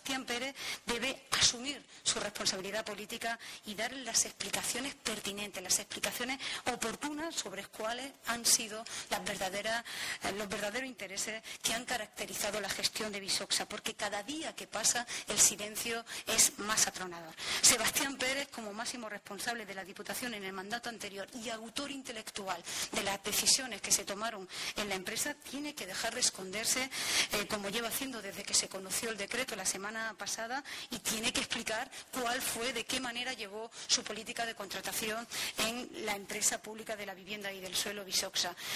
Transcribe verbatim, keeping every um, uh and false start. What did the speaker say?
Sebastián Pérez debe asumir su responsabilidad política y dar las explicaciones pertinentes, las explicaciones oportunas sobre cuáles han sido las verdaderas, los verdaderos intereses que han caracterizado la gestión de Visoxa, porque cada día que pasa el silencio es más atronador. Sebastián Pérez, como máximo responsable de la Diputación en el mandato anterior y autor intelectual de las decisiones que se tomaron en la empresa, tiene que dejar de esconderse, eh, como lleva haciendo desde que se conoció el decreto la semana pasada, y tiene que explicar cuál fue, de qué manera llevó su política de contratación en la empresa pública de la vivienda y del suelo Visoxa.